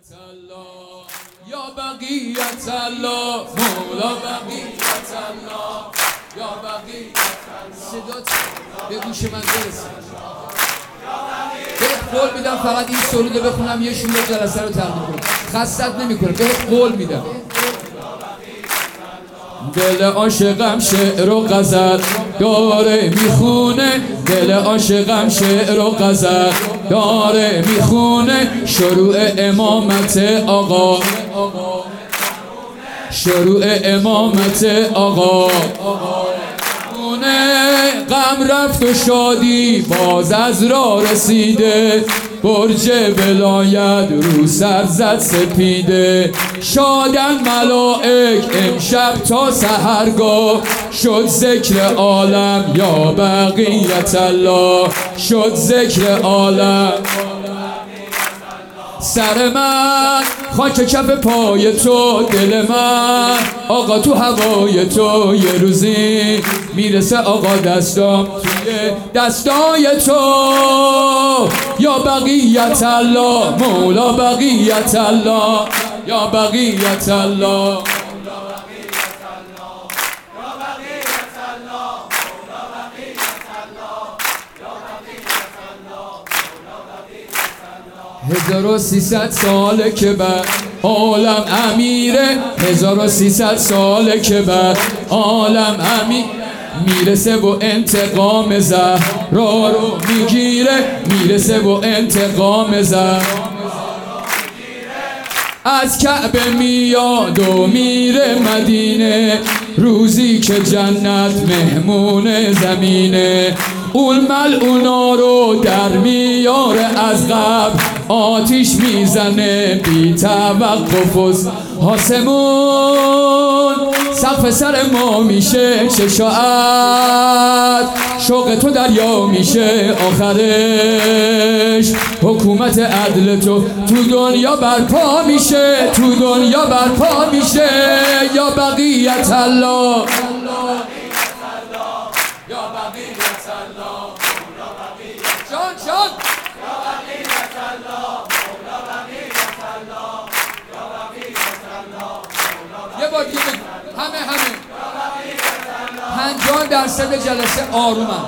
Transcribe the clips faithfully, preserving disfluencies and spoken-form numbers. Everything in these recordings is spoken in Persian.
الله یا بقیت الله مولا بقیت الله یا بقیت الله صدات به گوش من برسه. بهت قول میدم فقط این سروده بخونم یه شوره جلسه رو تقدیم کنم، خستت نمیکنه. بهت قول میدم. دل عاشقم شعر و غزل داره میخونه، دل عاشقم شعر و غزل داره میخونه. شروع امامت آقا، شروع امامت آقا. غم رفت و شادی باز از راه رسیده، برج ولایت رو سر زد سپیده. شادن ملائک امشب تا سحرگاه، شد ذکر عالم یا بقیت الله، شد ذکر عالم. سر من خاک کف پای تو، دل من آقا تو هوای تو. یه روزی میرسه آقا دستام توی دستای تو. یا بقیت الله مولا بقیت الله یا بقیت الله. هزار و سیصد ساله که بعد عالم امیره، هزار و سیصد ساله که بعد عالم امیر میرسه و انتقام زهرا رو میگیره، میرسه و انتقام زهرا از کعبه میاد و میره مدینه. روزی که جنت مهمون زمینه، اون ملعونا رو در میاره از قبر، آتیش میزنه بی توقف. آسمون سقف سر ما میشه، چه ساعت شوق تو دریا میشه. آخرش حکومت عدل تو تو دنیا برپا میشه، تو دنیا برپا میشه. یا بقیت الله یا بقیت الله جان جان یا بقیت الله مولا بقیت الله یا بقیت الله. یه بار دیگه همه همه پنجاه درصد جلسه آرومن.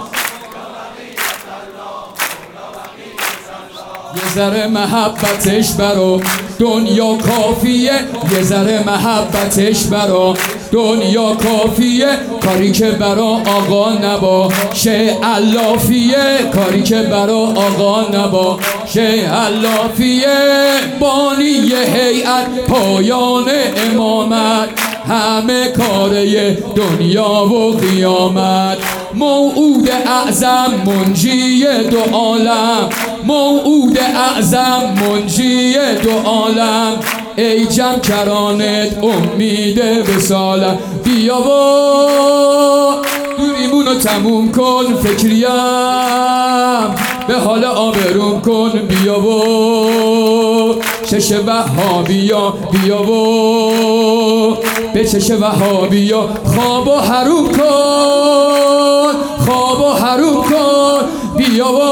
یه ذره محبتش برا دنیا کافیه، یه ذره محبتش برا دنیا کافیه. کاری که برا آقا نباشه علافیه، کاری که برا آقا نباشه علافیه. بانی هیئت پایان امامت، همه کاره دنیا و قیامت. موعود اعظم منجی دو عالم، موعود اعظم منجی دو عالم. ای جمع کرانت امید وصالم. بیا و دوریمونو تموم کن، فکریم به حال آبروم کن. بیا و چش وهابیا، بیا و به چش وهابیا خواب و حروم کن، خواب و حروم کن. بیا و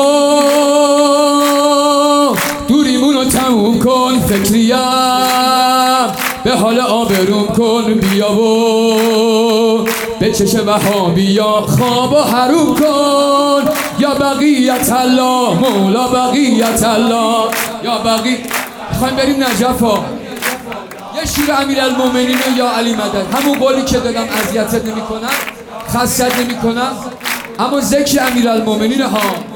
دوریمونو تموم کن، فکریم به حال آبروم کن. بیا و به چش وهابیا خواب و حروم کن. یا بقیت الله مولا بقیت الله یا بقی. میخوایم بریم نجف ها، یه شیر امیرالمومنین یا علی مدد. همون قولی که دادم اذیتت نمی کنم، خستت نمی کنم، اما ذکر امیرالمومنین ها.